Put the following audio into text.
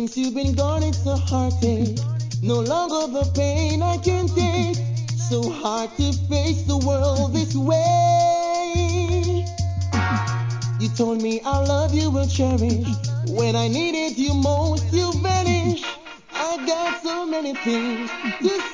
Since you've been gone, it's a heartache. No longer the pain I can take. So hard to face the world this way. You told me our love you will cherish. When I needed you most, you vanished. I got so many things to